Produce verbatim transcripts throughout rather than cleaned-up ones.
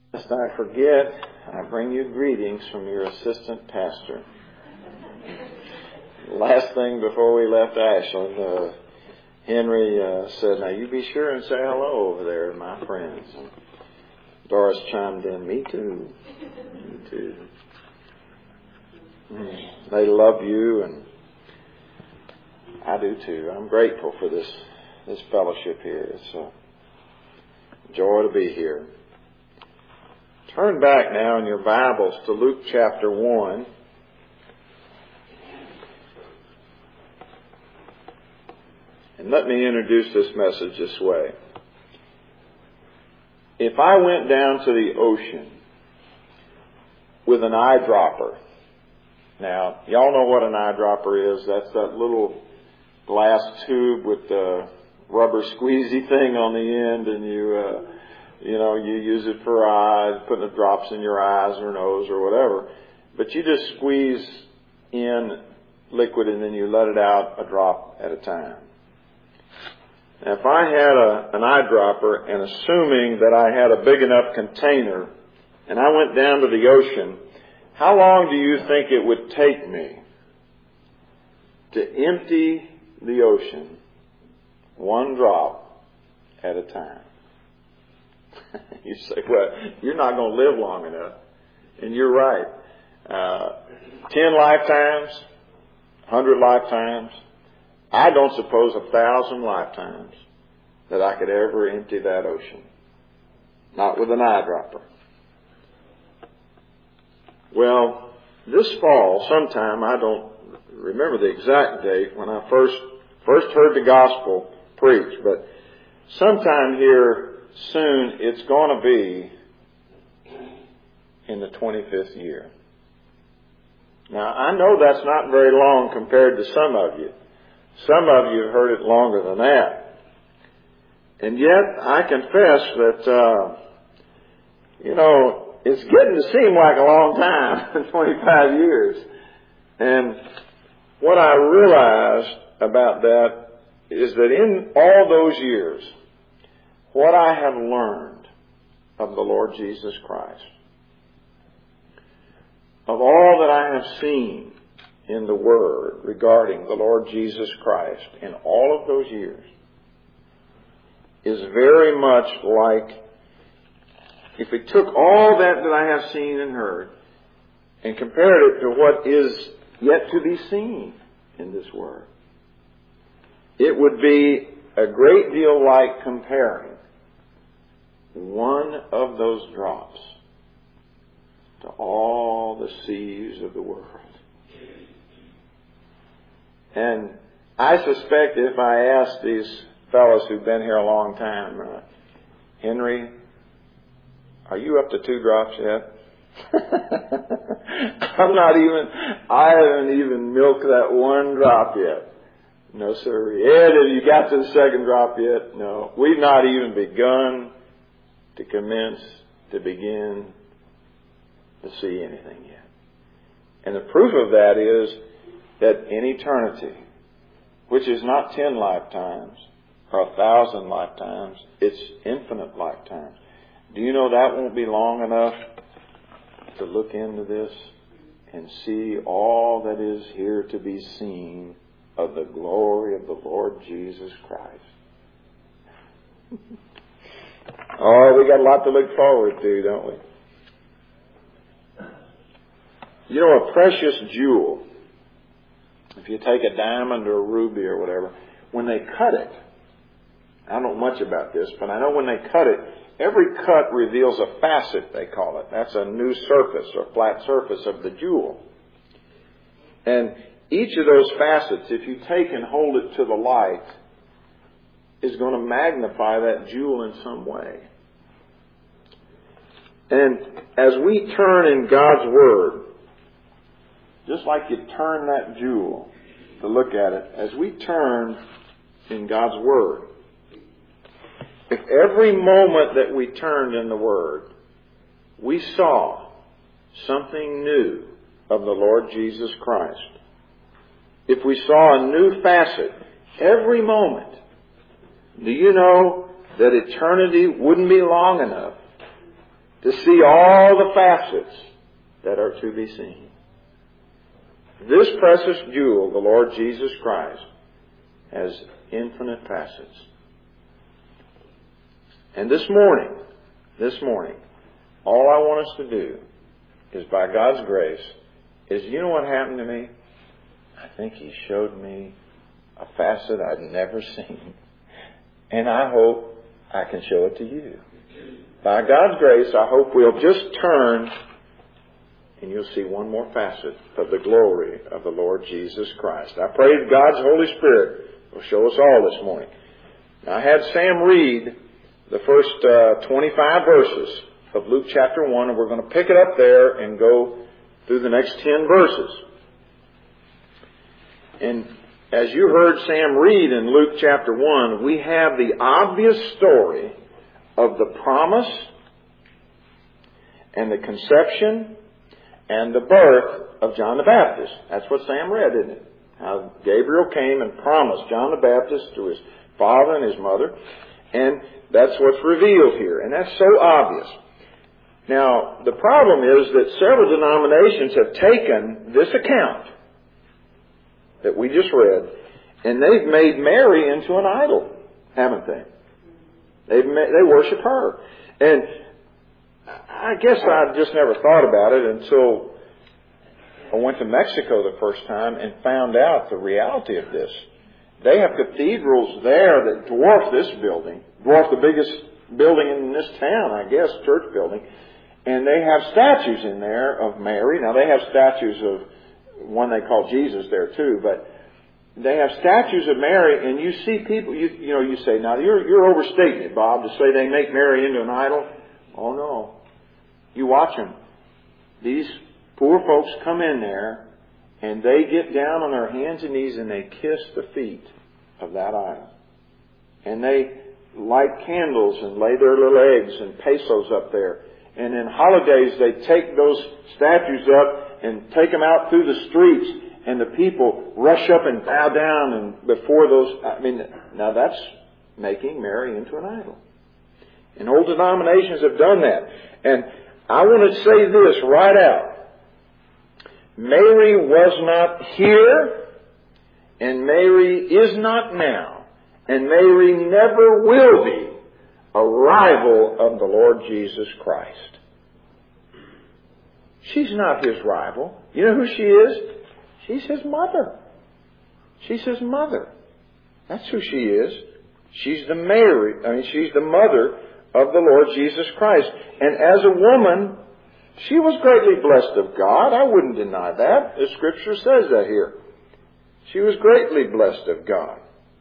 Lest I forget, I bring you greetings from your assistant pastor. Last thing before we left Ashland, uh, Henry uh, said, "Now you be sure and say hello over there to my friends." And Doris chimed in, "Me too, me too." Mm. They love you, and I do too. I'm grateful for this this fellowship here. It's a joy to be here. Turn back now in your Bibles to Luke chapter one. And let me introduce this message this way. If I went down to the ocean with an eyedropper, now, y'all know what an eyedropper is. That's that little glass tube with the rubber squeezy thing on the end, and you, uh, you know, you use it for eyes, putting the drops in your eyes or nose or whatever. But you just squeeze in liquid and then you let it out a drop at a time. Now, if I had a, an eyedropper, and assuming that I had a big enough container, and I went down to the ocean, how long do you think it would take me to empty the ocean one drop at a time? You say, well, you're not going to live long enough. And you're right. Uh, ten lifetimes, a hundred lifetimes, I don't suppose a thousand lifetimes that I could ever empty that ocean. Not with an eyedropper. Well, this fall, sometime, I don't remember the exact date when I first first heard the gospel preached, but sometime here soon it's going to be in the twenty-fifth year. Now, I know that's not very long compared to some of you. Some of you have heard it longer than that. And yet, I confess that, uh, you know, it's getting to seem like a long time, twenty-five years. And what I realized about that is that in all those years, what I have learned of the Lord Jesus Christ, of all that I have seen in the Word regarding the Lord Jesus Christ in all of those years, is very much like if we took all that that I have seen and heard and compared it to what is yet to be seen in this Word. It would be a great deal like comparing one of those drops to all the seas of the world. And I suspect if I asked these fellows who've been here a long time, uh, Henry, are you up to two drops yet? I'm not even, I haven't even milked that one drop yet. No, sir. Ed, have you got to the second drop yet? No. We've not even begun to commence, to begin to see anything yet. And the proof of that is that in eternity, which is not ten lifetimes or a thousand lifetimes, it's infinite lifetimes. Do you know that won't be long enough to look into this and see all that is here to be seen of the glory of the Lord Jesus Christ? Oh, we got a lot to look forward to, don't we? You know, a precious jewel, if you take a diamond or a ruby or whatever, when they cut it, I don't know much about this, but I know when they cut it, every cut reveals a facet, they call it. That's a new surface or flat surface of the jewel. And each of those facets, if you take and hold it to the light, is going to magnify that jewel in some way. And as we turn in God's Word, just like you turn that jewel to look at it, as we turn in God's Word, if every moment that we turned in the Word, we saw something new of the Lord Jesus Christ, if we saw a new facet every moment, do you know that eternity wouldn't be long enough to see all the facets that are to be seen. This precious jewel, the Lord Jesus Christ, has infinite facets. And this morning, this morning, all I want us to do is, by God's grace, is, you know what happened to me? I think He showed me a facet I'd never seen. And I hope I can show it to you. By God's grace, I hope we'll just turn and you'll see one more facet of the glory of the Lord Jesus Christ. I pray that God's Holy Spirit will show us all this morning. Now, I had Sam read the first uh, twenty-five verses of Luke chapter one, and we're going to pick it up there and go through the next ten verses. And as you heard Sam read in Luke chapter one, we have the obvious story of the promise and the conception and the birth of John the Baptist. That's what Sam read, isn't it? How Gabriel came and promised John the Baptist to his father and his mother. And that's what's revealed here. And that's so obvious. Now, the problem is that several denominations have taken this account that we just read, and they've made Mary into an idol, haven't they? They've made, they worship her. And I guess I just never thought about it until I went to Mexico the first time and found out the reality of this. They have cathedrals there that dwarf this building, dwarf the biggest building in this town, I guess, church building. And they have statues in there of Mary. Now, they have statues of one they call Jesus there too, but they have statues of Mary, and you see people, you, you know, you say, now you're, you're overstating it, Bob, to say they make Mary into an idol. Oh no. You watch them. These poor folks come in there, and they get down on their hands and knees and they kiss the feet of that idol. And they light candles and lay their little eggs and pesos up there. And in holidays, they take those statues up and take them out through the streets, and the people rush up and bow down and before those. I mean, now that's making Mary into an idol. And old denominations have done that. And I want to say this right out. Mary was not here, and Mary is not now, and Mary never will be a rival of the Lord Jesus Christ. She's not His rival. You know who she is? She's His mother. She's His mother. That's who she is. She's the Mary, I mean, she's the mother of the Lord Jesus Christ. And as a woman, she was greatly blessed of God. I wouldn't deny that. The Scripture says that here. She was greatly blessed of God.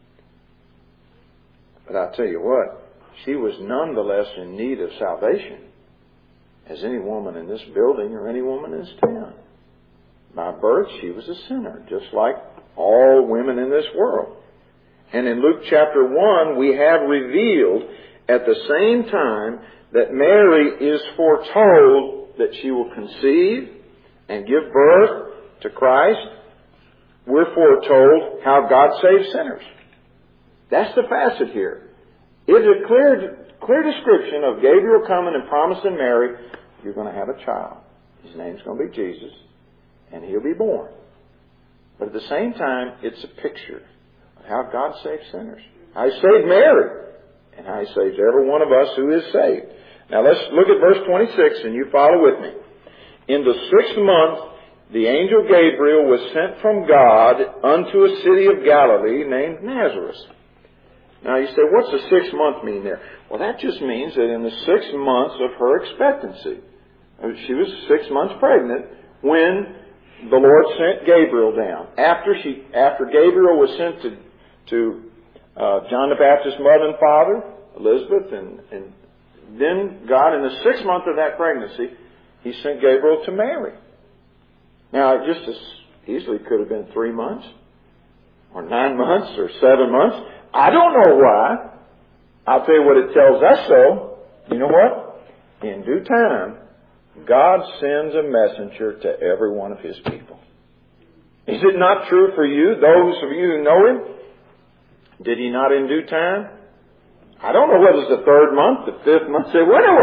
But I'll tell you what, she was nonetheless in need of salvation, as any woman in this building or any woman in this town. By birth, she was a sinner, just like all women in this world. And in Luke chapter one, we have revealed at the same time that Mary is foretold that she will conceive and give birth to Christ. We're foretold how God saves sinners. That's the facet here. It's a clear, clear description of Gabriel coming and promising Mary, you're going to have a child. His name's going to be Jesus, and He'll be born. But at the same time, it's a picture of how God saves sinners. How He saved Mary, and how He saves every one of us who is saved. Now let's look at verse twenty-six, and you follow with me. In the sixth month, the angel Gabriel was sent from God unto a city of Galilee named Nazareth. Now you say, what's the sixth month mean there? Well, that just means that in the sixth months of her expectancy, she was six months pregnant when the Lord sent Gabriel down. After she, after Gabriel was sent to, to uh, John the Baptist's mother and father, Elizabeth, and, and then God, in the sixth month of that pregnancy, He sent Gabriel to Mary. Now, it just as easily could have been three months, or nine months, or seven months. I don't know why. I'll tell you what it tells us so. You know what? In due time, God sends a messenger to every one of His people. Is it not true for you, those of you who know Him? Did He not in due time? I don't know whether it's the third month, the fifth month, say when it was.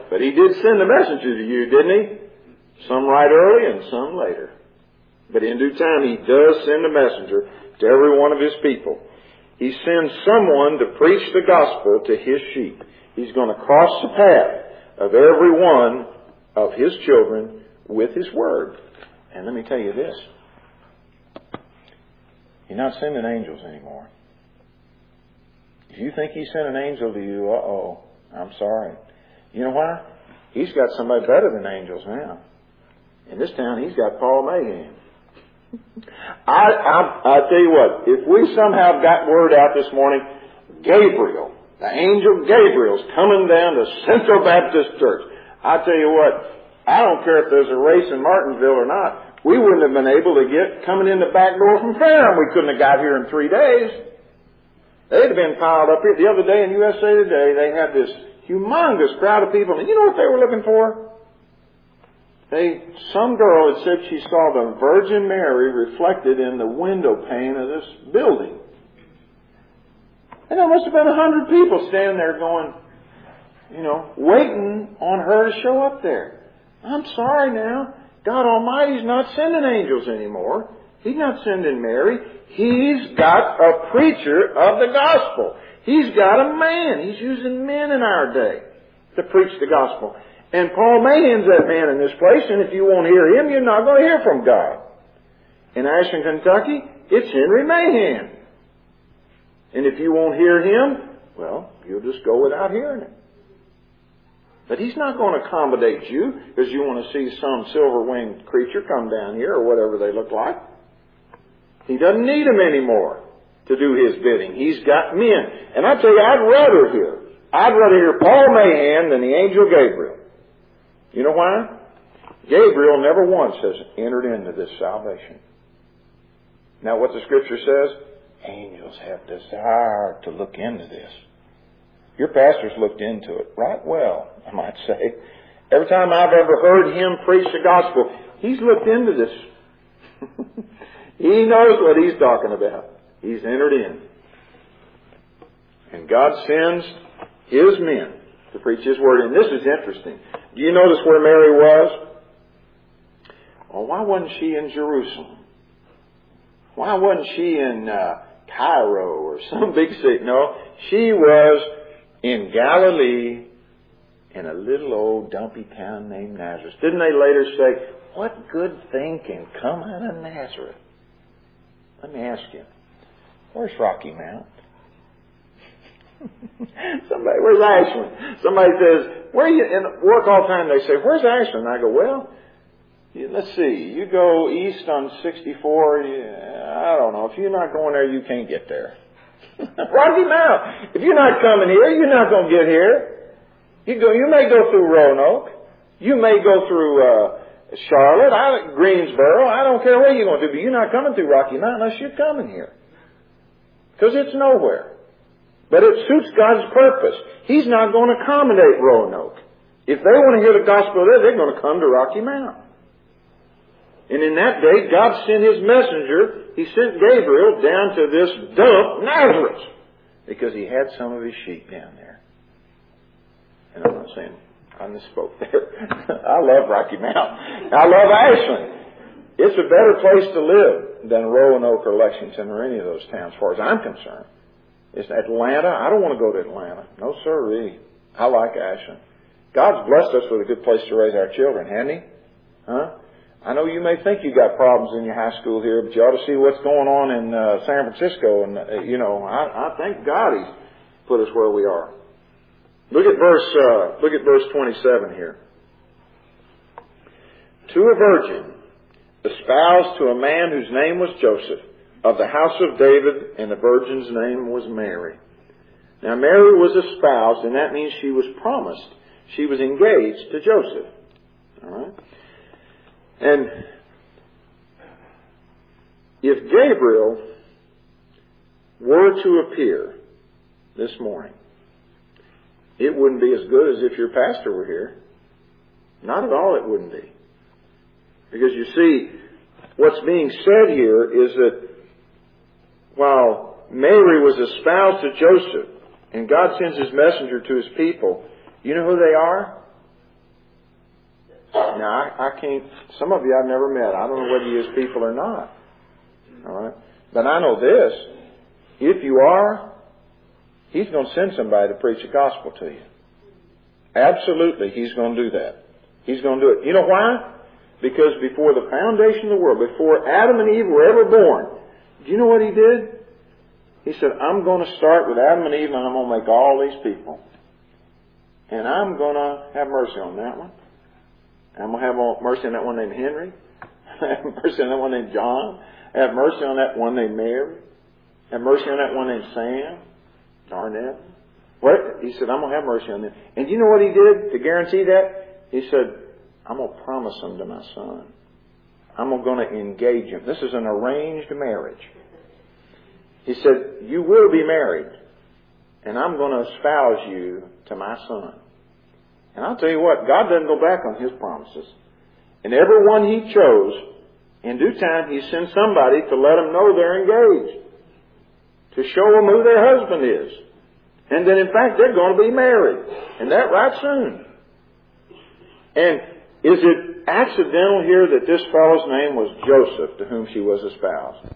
But He did send a messenger to you, didn't He? Some right early and some later. But in due time, He does send a messenger to every one of His people. He sends someone to preach the gospel to His sheep. He's going to cross the path of every one of His children with His word. And let me tell you this. He's not sending angels anymore. If you think He sent an angel to you, uh-oh, I'm sorry. You know why? He's got somebody better than angels now. In this town, He's got Paul Mahan. I, I, I tell you what, if we somehow got word out this morning, Gabriel, the angel Gabriel's coming down to Central Baptist Church. I tell you what, I don't care if there's a race in Martinsville or not. We wouldn't have been able to get coming in the back door from Ferrum. We couldn't have got here in three days. They'd have been piled up here. The other day in U S A Today, they had this humongous crowd of people. And you know what they were looking for? They, some girl had said she saw the Virgin Mary reflected in the window pane of this building. And there must have been a hundred people standing there going, you know, waiting on her to show up there. I'm sorry now. God Almighty's not sending angels anymore. He's not sending Mary. He's got a preacher of the gospel. He's got a man. He's using men in our day to preach the gospel. And Paul Mahan's that man in this place, and if you won't hear him, you're not going to hear from God. In Ashland, Kentucky, it's Henry Mahan. And if you won't hear him, well, you'll just go without hearing it. But He's not going to accommodate you because you want to see some silver-winged creature come down here or whatever they look like. He doesn't need them anymore to do His bidding. He's got men. And I tell you, I'd rather hear, I'd rather hear Paul Mahan than the angel Gabriel. You know why? Gabriel never once has entered into this salvation. Now what the Scripture says, angels have desired to look into this. Your pastor's looked into it right well, I might say. Every time I've ever heard him preach the gospel, he's looked into this. He knows what he's talking about. He's entered in. And God sends His men to preach His word. And this is interesting. Do you notice where Mary was? Well, why wasn't she in Jerusalem? Why wasn't she in uh, Cairo or some big city? No, she was in Galilee in a little old dumpy town named Nazareth. Didn't they later say, what good thing can come out of Nazareth? Let me ask you, where's Rocky Mount? Somebody, where's Ashland? Somebody says, where are you? In work all the time they say, where's Ashland? I go, well, you, let's see. You go east on sixty-four. You, I don't know. If you're not going there, you can't get there. Rocky Mount. If you're not coming here, you're not going to get here. You go. You may go through Roanoke. You may go through uh, Charlotte, I, Greensboro. I don't care where you're going to, but you're not coming through Rocky Mount unless you're coming here, because it's nowhere. But it suits God's purpose. He's not going to accommodate Roanoke. If they want to hear the gospel there, they're going to come to Rocky Mount. And in that day, God sent His messenger. He sent Gabriel down to this dump, Nazareth, because He had some of His sheep down there. And I'm not saying I misspoke there. I love Rocky Mount. I love Ashland. It's a better place to live than Roanoke or Lexington or any of those towns, as far as I'm concerned. It's Atlanta. I don't want to go to Atlanta. No, sirree. I like Ashland. God's blessed us with a good place to raise our children, hasn't He? Huh? I know you may think you got problems in your high school here, but you ought to see what's going on in uh, San Francisco. And, uh, you know, I, I thank God He's put us where we are. Look at verse, uh, look at verse twenty-seven here. To a virgin, espoused to a man whose name was Joseph, of the house of David, and the virgin's name was Mary. Now Mary was espoused, and that means she was promised. She was engaged to Joseph. All right? And if Gabriel were to appear this morning, it wouldn't be as good as if your pastor were here. Not at all it wouldn't be. Because you see, what's being said here is that while Mary was espoused to Joseph, and God sends His messenger to His people, you know who they are? Now, I, I can't, some of you I've never met. I don't know whether you're his people or not. All right? But I know this. If you are, he's going to send somebody to preach the gospel to you. Absolutely, he's going to do that. He's going to do it. You know why? Because before the foundation of the world, before Adam and Eve were ever born, do you know what he did? He said, I'm going to start with Adam and Eve, and I'm going to make all these people. And I'm going to have mercy on that one. I'm going to have mercy on that one named Henry. Have mercy on that one named John. Have mercy on that one named Mary. Have mercy on that one named Sam. Darnett. What? He said, I'm going to have mercy on them. And you know what he did to guarantee that? He said, I'm going to promise them to my son. I'm going to engage him. This is an arranged marriage. He said, you will be married. And I'm going to espouse you to my son. And I'll tell you what, God doesn't go back on his promises. And every one he chose, in due time, he sends somebody to let them know they're engaged. To show them who their husband is. And that in fact they're going to be married. And that right soon. And is it accidental here that this fellow's name was Joseph, to whom she was espoused?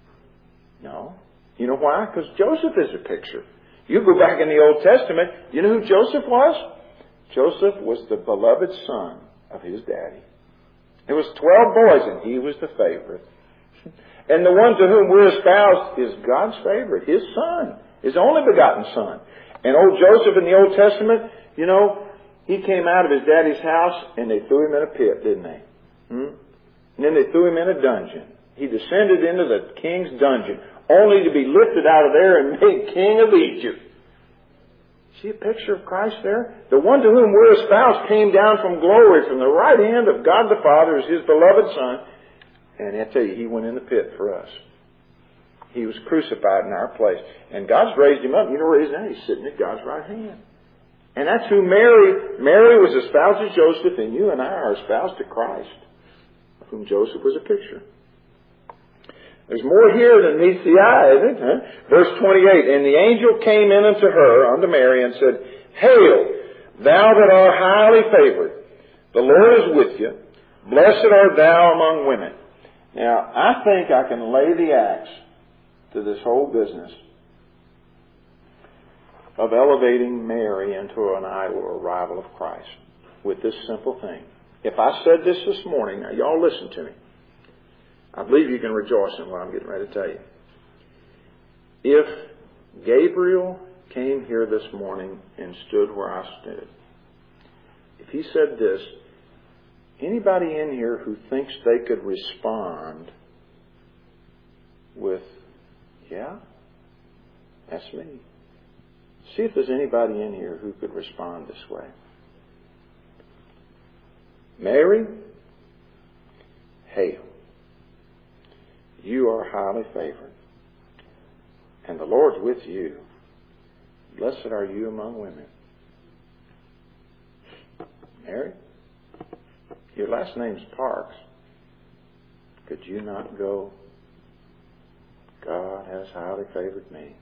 No. You know why? Because Joseph is a picture. You go back in the Old Testament, you know who Joseph was? Joseph was the beloved son of his daddy. There was twelve boys and he was the favorite. And the one to whom we're espoused is God's favorite, his son, his only begotten son. And old Joseph in the Old Testament, you know, he came out of his daddy's house and they threw him in a pit, didn't they? Hmm? And then they threw him in a dungeon. He descended into the king's dungeon, only to be lifted out of there and made king of Egypt. See a picture of Christ there? The one to whom we're espoused came down from glory, from the right hand of God the Father as his beloved Son. And I tell you, he went in the pit for us. He was crucified in our place. And God's raised him up. You know where he's at? He's sitting at God's right hand. And that's who Mary, Mary was espoused to Joseph, and you and I are espoused to Christ, of whom Joseph was a picture. There's more here than meets the eye, isn't it? Huh? Verse twenty-eight, and the angel came in unto her, unto Mary, and said, Hail, thou that art highly favored, the Lord is with you. Blessed art thou among women. Now, I think I can lay the axe to this whole business of elevating Mary into an idol or rival of Christ with this simple thing. If I said this this morning, now y'all listen to me. I believe you can rejoice in what I'm getting ready to tell you. If Gabriel came here this morning and stood where I stood, if he said this, anybody in here who thinks they could respond with, yeah, that's me. See if there's anybody in here who could respond this way. Mary, hail. You are highly favored, and the Lord's with you. Blessed are you among women. Mary, your last name's Parks. Could you not go, God has highly favored me.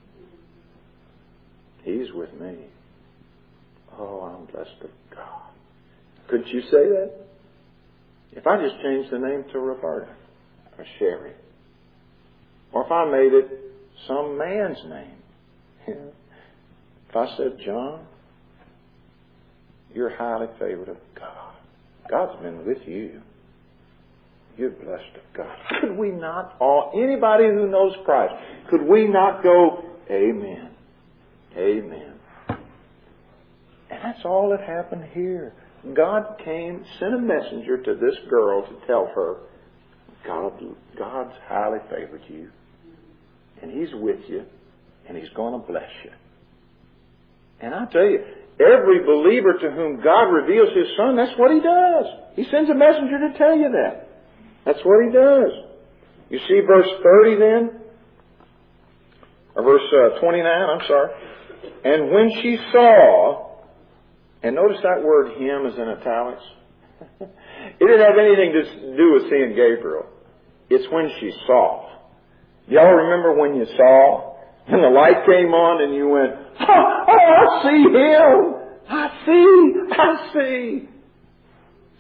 He's with me. Oh, I'm blessed of God. Couldn't you say that? If I just changed the name to Roberta or Sherry, or if I made it some man's name. If I said, John, you're highly favored of God. God's been with you. You're blessed of God. Could we not all, anybody who knows Christ, could we not go, Amen. Amen. And that's all that happened here. God came, sent a messenger to this girl to tell her, God, God's highly favored you. And He's with you. And He's going to bless you. And I tell you, every believer to whom God reveals His Son, that's what He does. He sends a messenger to tell you that. That's what He does. You see verse thirty then? Or verse uh, twenty-nine, I'm sorry. And when she saw, and notice that word him is in italics. It didn't have anything to do with seeing Gabriel. It's when she saw. Y'all remember when you saw? And the light came on and you went, oh, oh I see him. I see. I see.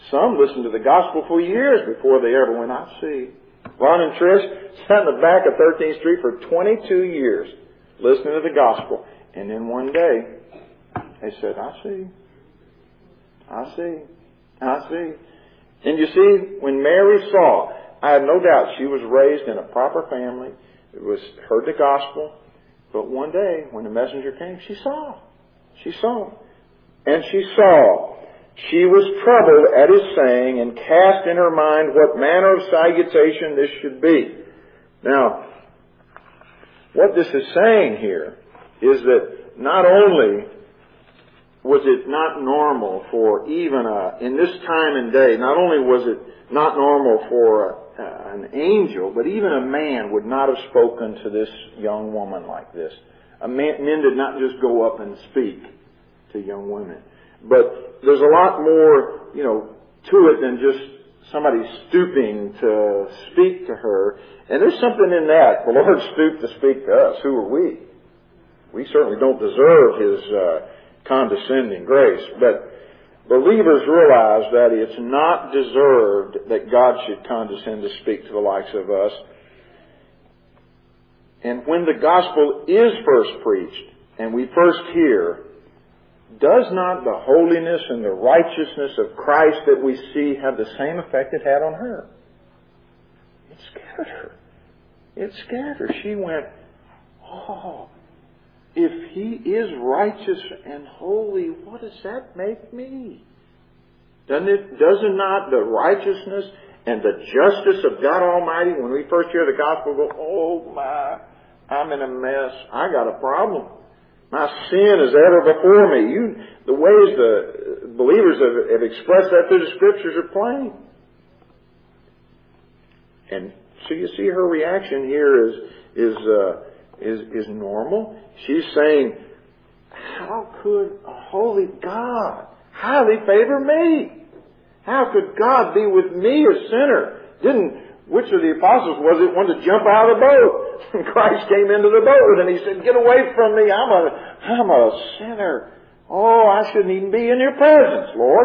Some listened to the gospel for years before they ever went, I see. Ron and Trish sat in the back of thirteenth Street for twenty-two years listening to the gospel. And then one day, they said, I see. I see. I see. And you see, when Mary saw, I have no doubt she was raised in a proper family. It was heard the gospel. But one day, when the messenger came, she saw. She saw. And she saw. She was troubled at his saying and cast in her mind what manner of salutation this should be. Now, what this is saying here is that not only was it not normal for even a, in this time and day, not only was it not normal for a, uh, an angel, but even a man would not have spoken to this young woman like this. A man, men did not just go up and speak to young women. But there's a lot more, you know, to it than just somebody stooping to speak to her. And there's something in that. The Lord stooped to speak to us. Who are we? We certainly don't deserve His uh, condescending grace. But believers realize that it's not deserved that God should condescend to speak to the likes of us. And when the gospel is first preached, and we first hear, does not the holiness and the righteousness of Christ that we see have the same effect it had on her? It scared her. It scared her. She went, oh, if He is righteous and holy, what does that make me? Doesn't it, does it not the righteousness and the justice of God Almighty, when we first hear the gospel, go, oh my, I'm in a mess. I got a problem. My sin is ever before me. You, the ways the believers have, have expressed that through the Scriptures are plain. And so you see her reaction here is is uh, is is normal. She's saying, "How could a holy God highly favor me? How could God be with me, a sinner?" Didn't which of the apostles was it wanted to jump out of the boat? And Christ came into the boat and He said, "Get away from me. I'm a, I'm a sinner. Oh, I shouldn't even be in your presence, Lord."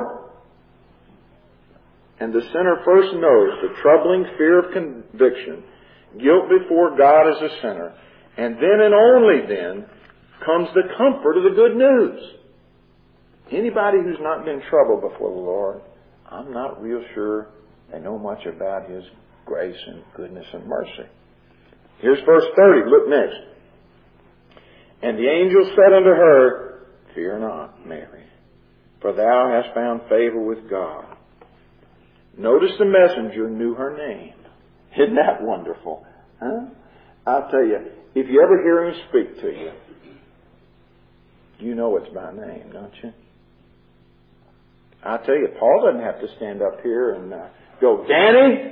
And the sinner first knows the troubling fear of conviction, guilt before God as a sinner. And then and only then comes the comfort of the good news. Anybody who's not been troubled before the Lord, I'm not real sure they know much about His grace and goodness and mercy. Here's verse thirty. Look next. And the angel said unto her, "Fear not, Mary, for thou hast found favor with God." Notice the messenger knew her name. Isn't that wonderful? Huh? I'll tell you, if you ever hear Him speak to you, you know it's by name, don't you? I'll tell you, Paul doesn't have to stand up here and uh, go, "Danny!"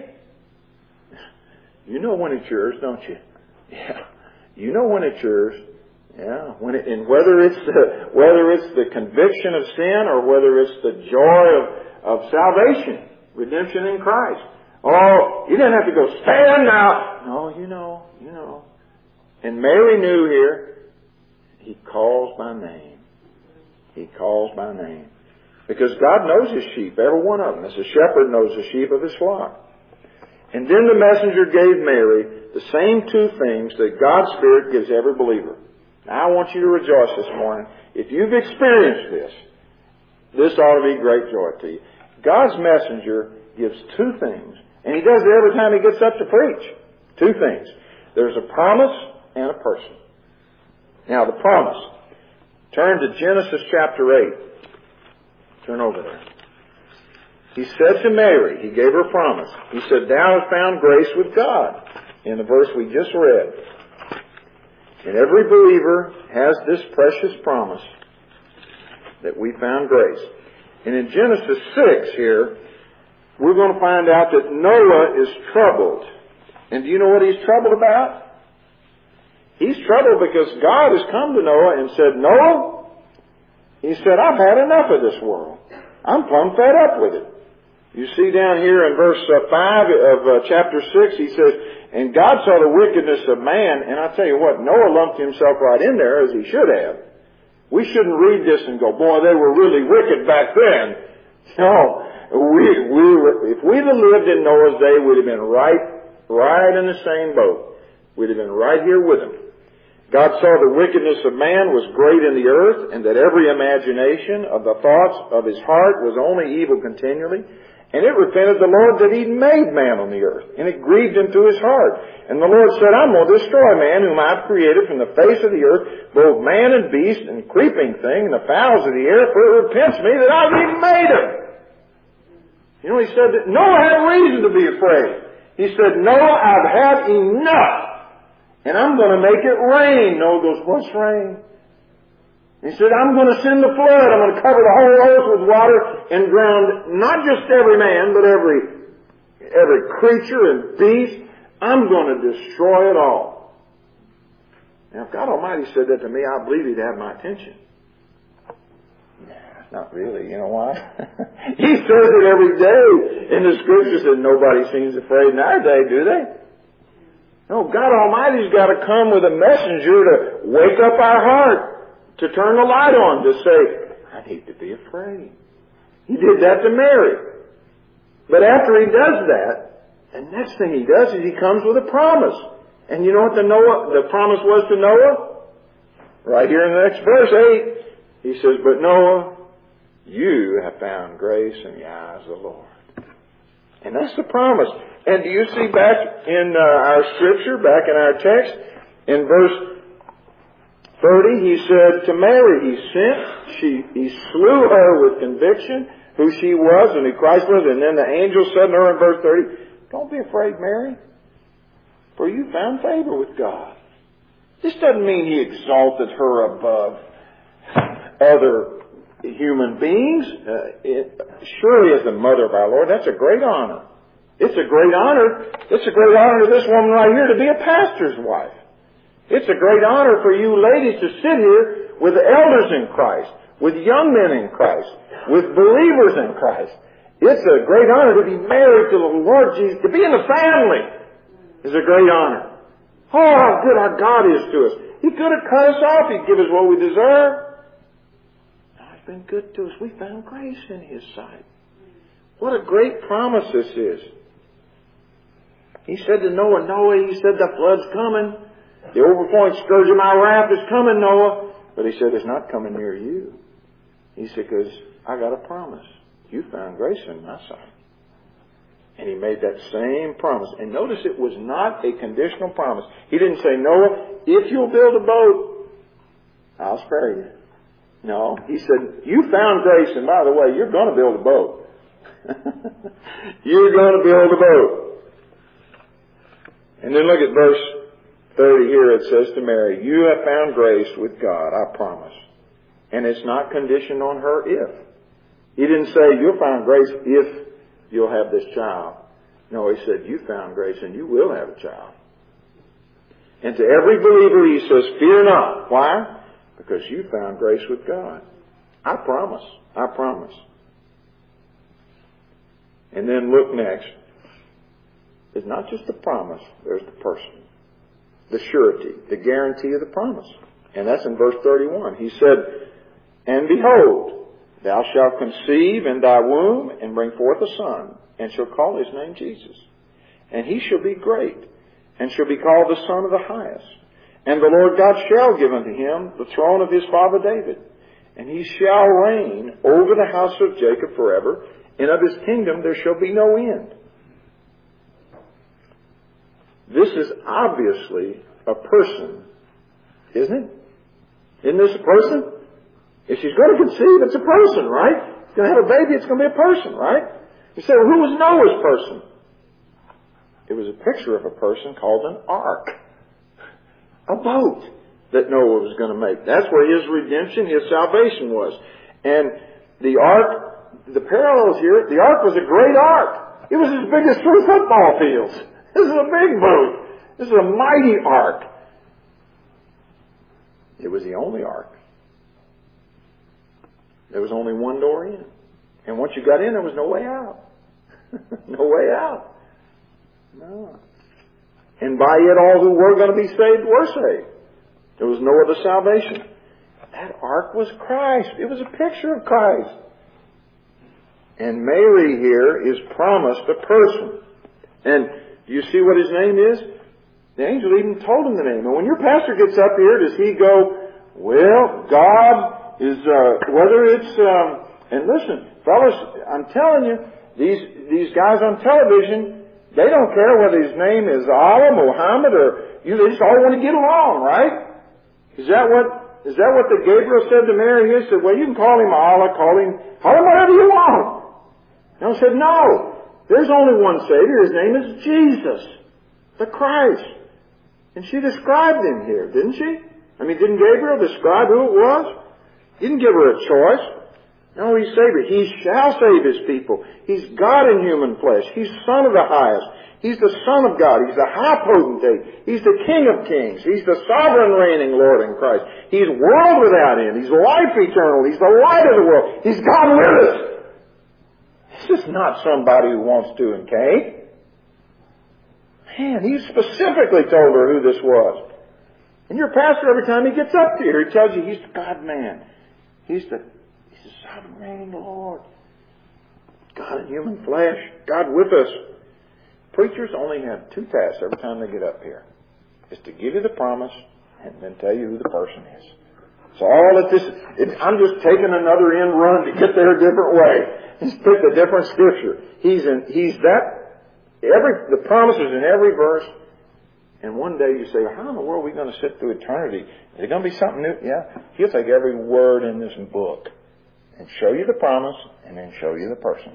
You know when it's yours, don't you? Yeah. You know when it's yours. Yeah. When it, and whether it's the whether it's the conviction of sin or whether it's the joy of, of salvation, redemption in Christ. Oh, you didn't have to go, "Stand now." No, you know, you know. And Mary knew here, He calls by name. He calls by name. Because God knows His sheep, every one of them, as a shepherd knows the sheep of his flock. And then the messenger gave Mary the same two things that God's Spirit gives every believer. Now I want you to rejoice this morning. If you've experienced this, this ought to be great joy to you. God's messenger gives two things, and He does it every time He gets up to preach. Two things. There's a promise and a person. Now the promise. Turn to Genesis chapter eight. Turn over there. He said to Mary, He gave her a promise. He said, "Thou hast found grace with God," in the verse we just read. And every believer has this precious promise that we found grace. And in Genesis six here, we're going to find out that Noah is troubled. And do you know what he's troubled about? He's troubled because God has come to Noah and said, "Noah," He said, "I've had enough of this world. I'm plumb fed up with it." You see down here in verse uh, five of uh, chapter six, He says, "And God saw the wickedness of man." And I tell you what, Noah lumped himself right in there, as he should have. We shouldn't read this and go, "Boy, they were really wicked back then." No, we, we were, if we'd have lived in Noah's day, we'd have been right, right in the same boat. We'd have been right here with him. God saw the wickedness of man was great in the earth, and that every imagination of the thoughts of his heart was only evil continually. And it repented the Lord that He'd made man on the earth, and it grieved Him to His heart. And the Lord said, I'm going to destroy man whom I've created from the face of the earth, both man and beast and creeping thing and the fowls of the air, for it repents me that I've even made him. You know, He said that Noah had reason to be afraid. He said, Noah, I've had enough, and I'm going to make it rain. Noah goes, what's rain? He said, I'm going to send the flood. I'm going to cover the whole earth with water and drown not just every man, but every, every creature and beast. I'm going to destroy it all. Now, if God Almighty said that to me, I believe He'd have my attention. Nah, not really. You know why? He says it every day in the Scriptures, and nobody seems afraid in our day, do they? No, God Almighty's got to come with a messenger to wake up our heart. To turn the light on, to say, I need to be afraid. He did that to Mary. But after He does that, the next thing He does is He comes with a promise. And you know what the Noah, the promise was to Noah? Right here in the next verse, eight. He says, but Noah, you have found grace in the eyes of the Lord. And that's the promise. And do you see back in uh, our Scripture, back in our text, in verse thirty, He said to Mary, He sent, she, He slew her with conviction, who she was and who Christ was. And then the angel said to her in verse thirty, don't be afraid, Mary, for you found favor with God. This doesn't mean He exalted her above other human beings. Uh, it, surely as the mother of our Lord, that's a great honor. It's a great honor. It's a great honor to this woman right here to be a pastor's wife. It's a great honor for you ladies to sit here with elders in Christ, with young men in Christ, with believers in Christ. It's a great honor to be married to the Lord Jesus. To be in the family is a great honor. Oh, how good our God is to us. He could have cut us off. He'd give us what we deserve. No, He's been good to us. We found grace in His sight. What a great promise this is. He said to Noah, Noah, He said, the flood's coming. The overflowing scourge of my wrath is coming, Noah. But He said, it's not coming near you. He said, because I got a promise. You found grace in my sight. And He made that same promise. And notice it was not a conditional promise. He didn't say, Noah, if you'll build a boat, I'll spare you. No. He said, you found grace, and by the way, you're going to build a boat. You're going to build a boat. And then look at verse thirty here. It says to Mary, you have found grace with God, I promise. And it's not conditioned on her if. He didn't say, you'll find grace if you'll have this child. No, He said, you found grace and you will have a child. And to every believer He says, fear not. Why? Because you found grace with God. I promise. I promise. And then look next. It's not just the promise, there's the person. The surety, the guarantee of the promise. And that's in verse thirty-one. He said, and behold, thou shalt conceive in thy womb and bring forth a son, and shall call his name Jesus. And he shall be great, and shall be called the Son of the Highest. And the Lord God shall give unto him the throne of his father David. And he shall reign over the house of Jacob forever, and of his kingdom there shall be no end. This is obviously a person, isn't it? Isn't this a person? If she's going to conceive, it's a person, right? She's going to have a baby, it's going to be a person, right? You say, well, who was Noah's person? It was a picture of a person called an ark. A boat that Noah was going to make. That's where his redemption, his salvation was. And the ark, the parallels here, the ark was a great ark. It was as big as three football fields. This is a big boat. This is a mighty ark. It was the only ark. There was only one door in. And once you got in, there was no way out. No way out. No. And by it all who were going to be saved were saved. There was no other salvation. That ark was Christ. It was a picture of Christ. And Mary here is promised a person. And do you see what his name is? The angel even told him the name. And when your pastor gets up here, does he go, well, God is, uh, whether it's, um, and listen, fellas, I'm telling you, these, these guys on television, they don't care whether his name is Allah, Muhammad, or, you they just all want to get along, right? Is that what, is that what the Gabriel said to Mary? He said, well, you can call him Allah, call him, call him whatever you want. And I said, no, there's only one Savior. His name is Jesus, the Christ. And she described him here, didn't she? I mean, didn't Gabriel describe who it was? He didn't give her a choice. No, he's Savior. He shall save his people. He's God in human flesh. He's Son of the highest. He's the Son of God. He's the high potentate. He's the King of kings. He's the sovereign reigning Lord in Christ. He's world without end. He's life eternal. He's the light of the world. He's God with us. This is not somebody who wants to and can't. Man, he specifically told her who this was. And your pastor, every time he gets up here, he tells you he's the God-man. He's the, he's the sovereign reigning Lord. God in human flesh. God with us. Preachers only have two tasks every time they get up here. Is to give you the promise and then tell you who the person is. So all that this, it, I'm just taking another end run to get there a different way. He's picked a different scripture. He's in, he's that, every, the promises in every verse. And one day you say, how in the world are we going to sit through eternity? Is it going to be something new? Yeah. He'll take every word in this book and show you the promise and then show you the person.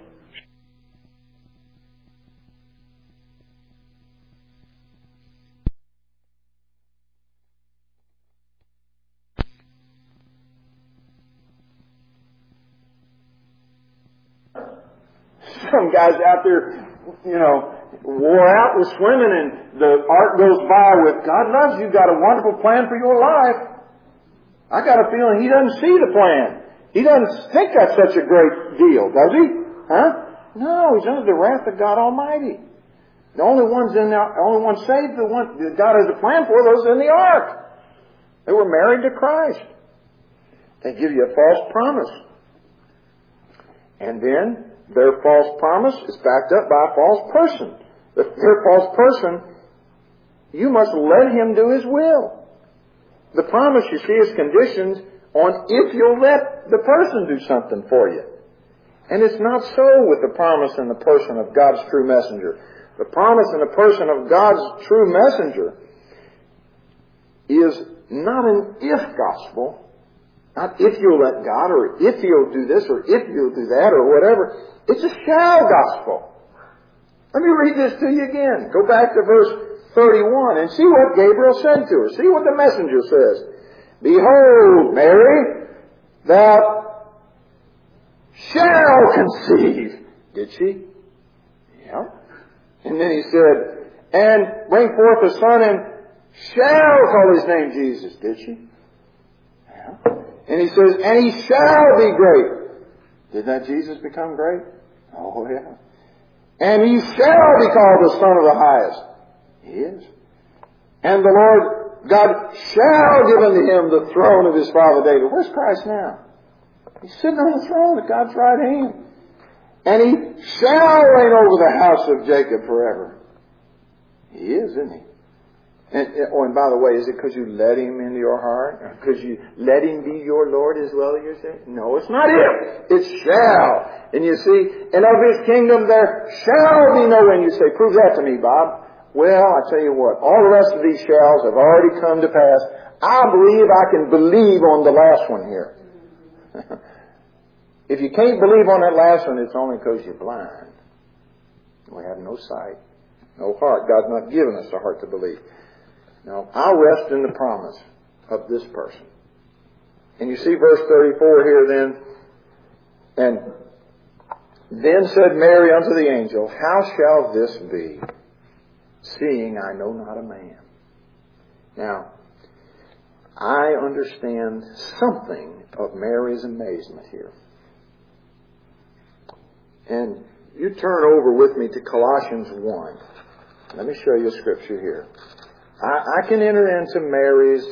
Some guys out there, you know, wore out with swimming and the ark goes by with, God loves you, got a wonderful plan for your life. I got a feeling he doesn't see the plan. He doesn't think that's such a great deal, does he? Huh? No, he's under the wrath of God Almighty. The only ones in the, only ones saved, the one that God has a plan for, those in the ark. They were married to Christ. They give you a false promise. And then their false promise is backed up by a false person. If their false person, you must let him do his will. The promise, you see, is conditioned on if you'll let the person do something for you. And it's not so with the promise in the person of God's true messenger. The promise in the person of God's true messenger is not an if gospel, not if you'll let God, or if you'll do this, or if you'll do that, or whatever. It's a shall gospel. Let me read this to you again. Go back to verse thirty-one and see what Gabriel said to her. See what the messenger says. Behold, Mary, thou shall conceive. Did she? Yeah. And then he said, and bring forth a son and shall call his name Jesus. Did she? Yeah. And he says, and he shall be great. Did that Jesus become great? Oh, yeah. And he shall be called the Son of the Highest. He is. And the Lord God shall give unto him the throne of his father David. Where's Christ now? He's sitting on the throne at God's right hand. And he shall reign over the house of Jacob forever. He is, isn't he? And, oh, and by the way, is it because you let him into your heart? Because you let him be your Lord as well as your Savior? No, it's not if. It's shall. And you see, and of his kingdom there shall be no end. You say, prove that to me, Bob. Well, I tell you what, all the rest of these shalls have already come to pass. I believe I can believe on the last one here. If you can't believe on that last one, it's only because you're blind. We have no sight, no heart. God's not given us a heart to believe. Now, I'll rest in the promise of this person. And you see verse thirty-four here then. And then said Mary unto the angel, how shall this be, seeing I know not a man? Now, I understand something of Mary's amazement here. And you turn over with me to Colossians one. Let me show you a scripture here. I, I can enter into Mary's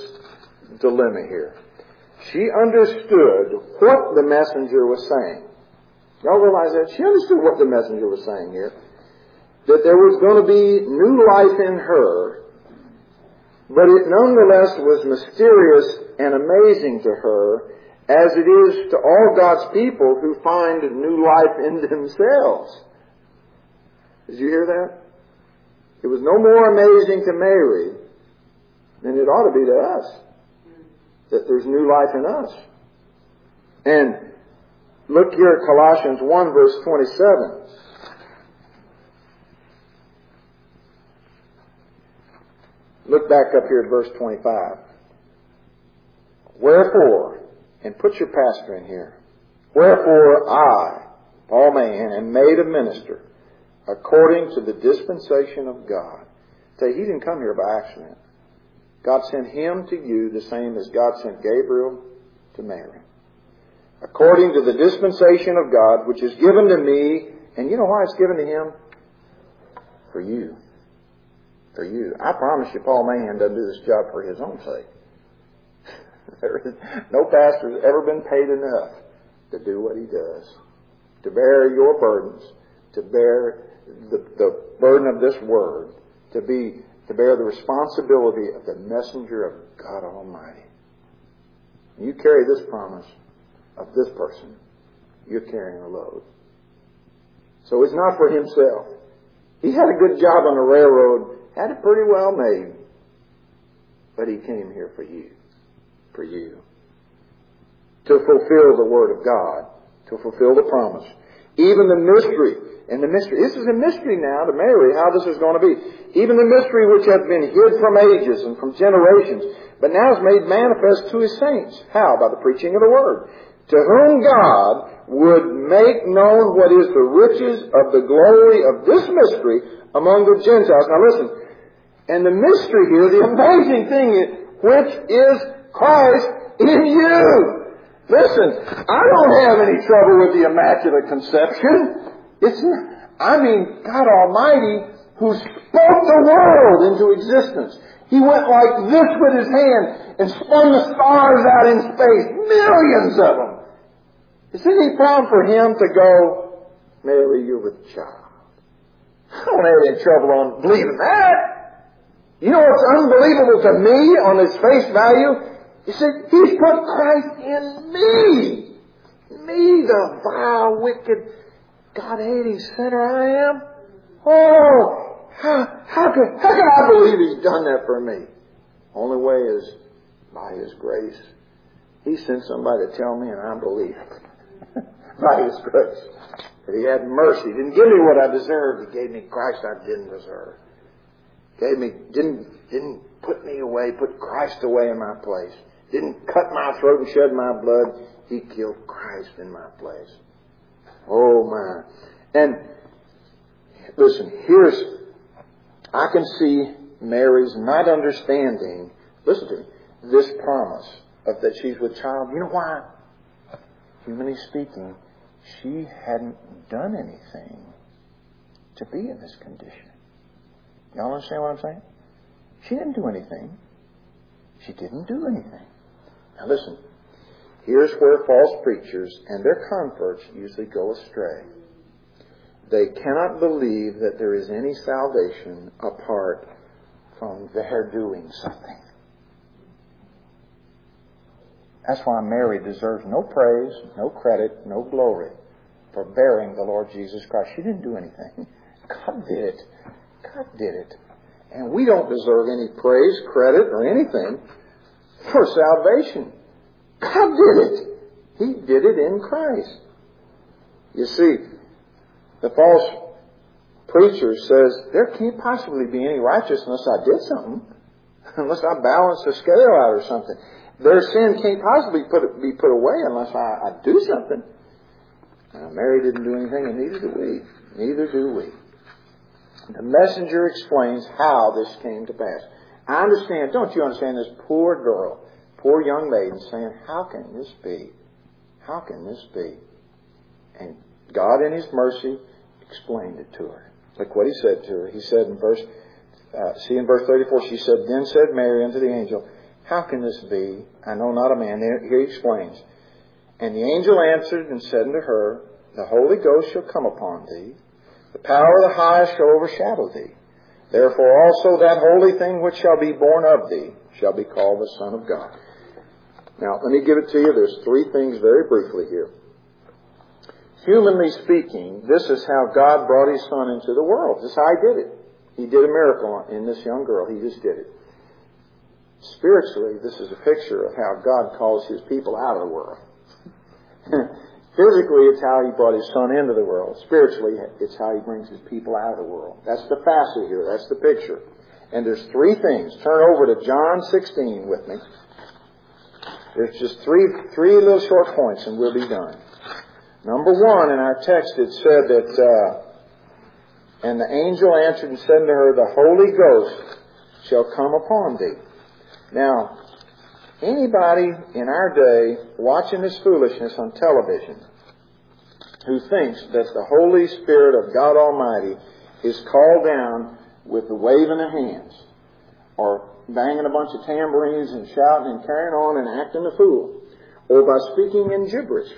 dilemma here. She understood what the messenger was saying. Y'all realize that? She understood what the messenger was saying here. That there was going to be new life in her, but it nonetheless was mysterious and amazing to her, as it is to all God's people who find new life in themselves. Did you hear that? It was no more amazing to Mary than it ought to be to us, that there's new life in us. And look here at Colossians one, verse twenty-seven. Look back up here at verse twenty-five. Wherefore, and put your pastor in here. Wherefore I, Paul Mahan, am made a minister according to the dispensation of God. Say, he didn't come here by accident. God sent him to you the same as God sent Gabriel to Mary. According to the dispensation of God, which is given to me. And you know why it's given to him? For you. For you. I promise you, Paul Mahan doesn't do this job for his own sake. There is, no pastor has ever been paid enough to do what he does. To bear your burdens. To bear the, the burden of this word. To be, to bear the responsibility of the messenger of God Almighty. You carry this promise of this person. You're carrying a load. So it's not for himself. He had a good job on the railroad. Had it pretty well made. But he came here for you. For you. To fulfill the Word of God. To fulfill the promise. Even the mystery. And the mystery. This is a mystery now to Mary, how this is going to be. Even the mystery which hath been hid from ages and from generations, but now is made manifest to His saints. How? By the preaching of the Word. To whom God would make known what is the riches of the glory of this mystery among the Gentiles. Now listen. And the mystery here, the amazing thing is, which is Christ in you. Listen, I don't have any trouble with the Immaculate Conception. It's, I mean, God Almighty who spoke the world into existence. He went like this with His hand and spun the stars out in space, millions of them. Is it any problem for Him to go, Mary, you're with child? I don't have any trouble on believing that. You know what's unbelievable to me on its face value? He said, He's put Christ in me. Me, the vile, wicked, God-hating sinner I am. Oh, how, how, can, how can I believe He's done that for me? Only way is by His grace. He sent somebody to tell me and I believe. By His grace. That He had mercy. He didn't give me what I deserved. He gave me Christ I didn't deserve. Gave me, didn't, didn't put me away, put Christ away in my place. Didn't cut my throat and shed my blood. He killed Christ in my place. Oh my. And listen, here's, I can see Mary's not understanding, listen to me, this promise of that she's with child. You know why? Humanly speaking, she hadn't done anything to be in this condition. Y'all understand what I'm saying? She didn't do anything. She didn't do anything. Now listen, here's where false preachers and their converts usually go astray. They cannot believe that there is any salvation apart from their doing something. That's why Mary deserves no praise, no credit, no glory for bearing the Lord Jesus Christ. She didn't do anything. God did it. God did it. And we don't deserve any praise, credit, or anything for salvation. God did it. He did it in Christ. You see, the false preacher says, there can't possibly be any righteousness unless I did something. Unless I balanced the scale out or something. Their sin can't possibly put, be put away unless I, I do something. Now, Mary didn't do anything, and neither do we. Neither do we. The messenger explains how this came to pass. I understand, don't you understand this poor girl, poor young maiden saying, how can this be? How can this be? And God in His mercy explained it to her. Look what He said to her. He said in verse, uh, see in verse thirty-four, she said, Then said Mary unto the angel, How can this be? I know not a man. Here He explains. And the angel answered and said unto her, the Holy Ghost shall come upon thee. The power of the highest shall overshadow thee. Therefore also that holy thing which shall be born of thee shall be called the Son of God. Now, let me give it to you. There's three things very briefly here. Humanly speaking, this is how God brought His Son into the world. This is how He did it. He did a miracle in this young girl. He just did it. Spiritually, this is a picture of how God calls His people out of the world. Physically, it's how He brought His Son into the world. Spiritually, it's how He brings His people out of the world. That's the facet here. That's the picture. And there's three things. Turn over to John sixteen with me. There's just three, three little short points and we'll be done. Number one, in our text it said that, uh, and the angel answered and said to her, the Holy Ghost shall come upon thee. Now, anybody in our day watching this foolishness on television who thinks that the Holy Spirit of God Almighty is called down with the waving of hands or banging a bunch of tambourines and shouting and carrying on and acting a fool or by speaking in gibberish.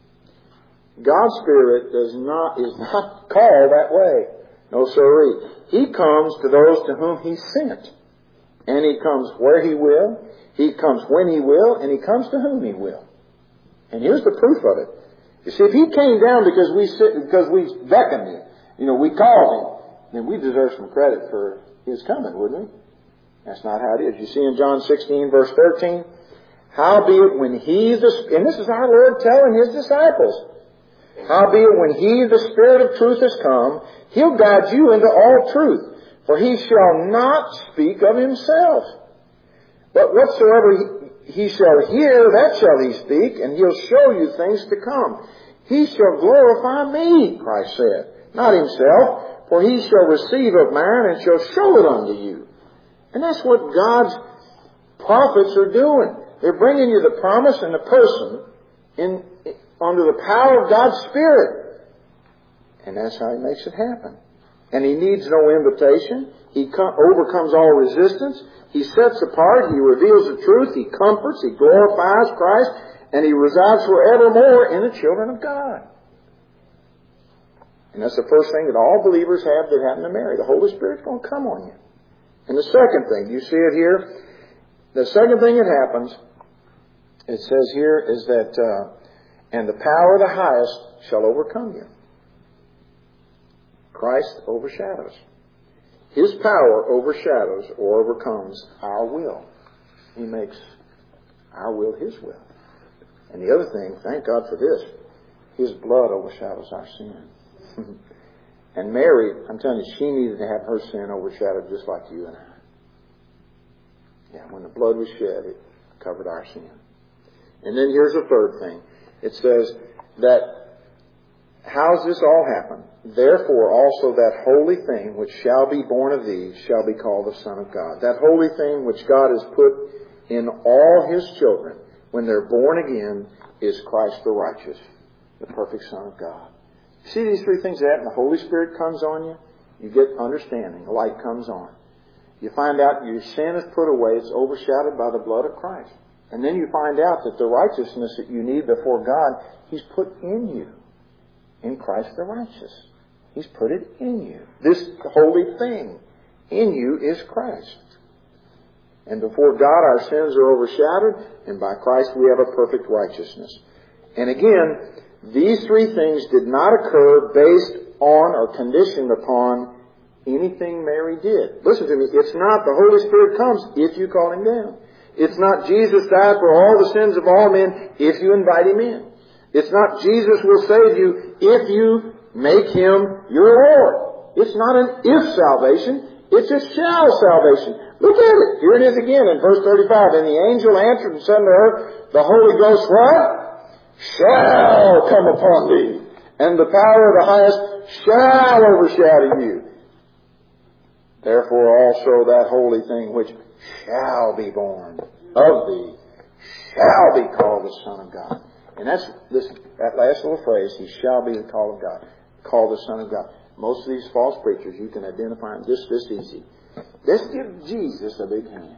God's Spirit does not, is not called that way. No, sirree. He comes to those to whom He sent. And He comes where He will. He comes when He will. And He comes to whom He will. And here's the proof of it. You see, if He came down because we sit, because we beckoned Him, you know, we called Him, then we deserve some credit for His coming, wouldn't we? That's not how it is. You see in John sixteen, verse thirteen, howbeit when He, the, and this is our Lord telling His disciples, howbeit when He, the Spirit of truth, is come, He'll guide you into all truth. For He shall not speak of Himself. But whatsoever He, he shall hear, that shall He speak, and He'll show you things to come. He shall glorify Me, Christ said, not Himself, for He shall receive of mine and shall show it unto you. And that's what God's prophets are doing. They're bringing you the promise and the person in under the power of God's Spirit. And that's how He makes it happen. And He needs no invitation. He com- overcomes all resistance. He sets apart. He reveals the truth. He comforts. He glorifies Christ. And He resides forevermore in the children of God. And that's the first thing that all believers have that happen to marry. The Holy Spirit's going to come on you. And the second thing, you see it here? The second thing that happens, it says here, is that, uh, and the power of the highest shall overcome you. Christ overshadows. His power overshadows or overcomes our will. He makes our will His will. And the other thing, thank God for this, His blood overshadows our sin. And Mary, I'm telling you, she needed to have her sin overshadowed just like you and I. Yeah, when the blood was shed, it covered our sin. And then here's the third thing. It says that, how's this all happen? Therefore also that holy thing which shall be born of thee shall be called the Son of God. That holy thing which God has put in all His children when they're born again is Christ the righteous, the perfect Son of God. See these three things that happen. The Holy Spirit comes on you. You get understanding. The light comes on. You find out your sin is put away. It's overshadowed by the blood of Christ. And then you find out that the righteousness that you need before God, He's put in you. In Christ the righteous. He's put it in you. This holy thing in you is Christ. And before God our sins are overshadowed, and by Christ we have a perfect righteousness. And again, these three things did not occur based on or conditioned upon anything Mary did. Listen to me. It's not the Holy Spirit comes if you call Him down. It's not Jesus died for all the sins of all men if you invite Him in. It's not Jesus will save you if you make Him your Lord. It's not an if salvation. It's a shall salvation. Look at it. Here it is again in verse thirty-five. And the angel answered and said to her, the Holy Ghost what? Shall come upon thee. And the power of the highest shall overshadow you. Therefore also that holy thing which shall be born of thee shall be called the Son of God. And that's this that last little phrase, He shall be the call of God, called the Son of God. Most of these false preachers, you can identify them just this easy. Let's give Jesus a big hand.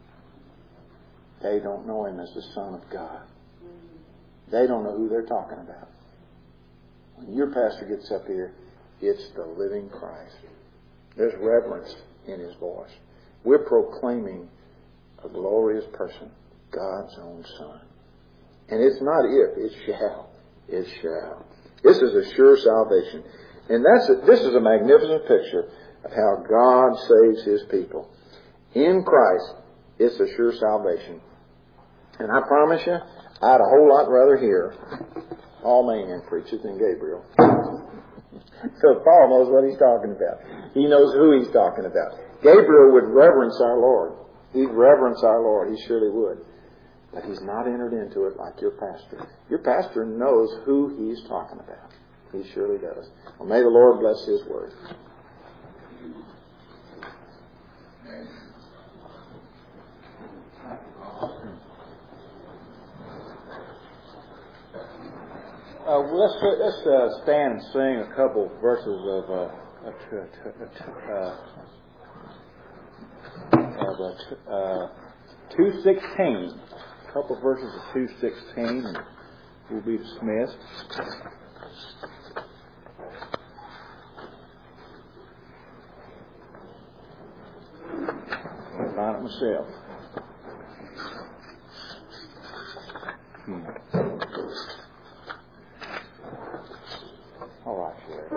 They don't know Him as the Son of God. They don't know who they're talking about. When your pastor gets up here, it's the living Christ. There's reverence in his voice. We're proclaiming a glorious person, God's own Son. And it's not if, it's shall. It shall. This is a sure salvation. And that's a, this is a magnificent picture of how God saves His people. In Christ, it's a sure salvation. And I promise you, I'd a whole lot rather hear all man preach it than Gabriel. So Paul knows what he's talking about. He knows who he's talking about. Gabriel would reverence our Lord. He'd reverence our Lord. He surely would. But he's not entered into it like your pastor. Your pastor knows who he's talking about. He surely does. Well, may the Lord bless His word. Uh, let's let's uh, stand and sing a couple verses of uh, uh, of uh, uh, two sixteen. A couple verses of two sixteen, and we'll be dismissed. I'll find it myself. Hmm. All right, Sherry.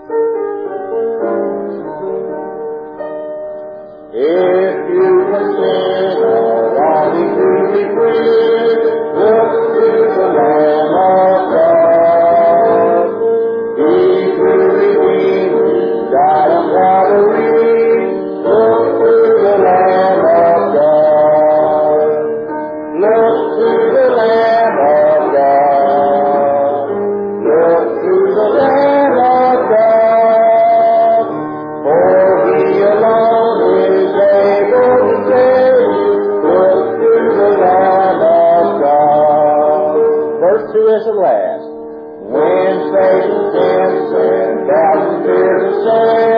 If you consider wanting to be free, look to the Lamb of God. He who redeemed you, died on Calvary. Look to the Lamb of God. Look to the Lamb of God. Look to the Lamb of God. For He alone is able to save you. Look to the Lamb of God. Verse two is the last. When Satan tempts and doubts and fears and says,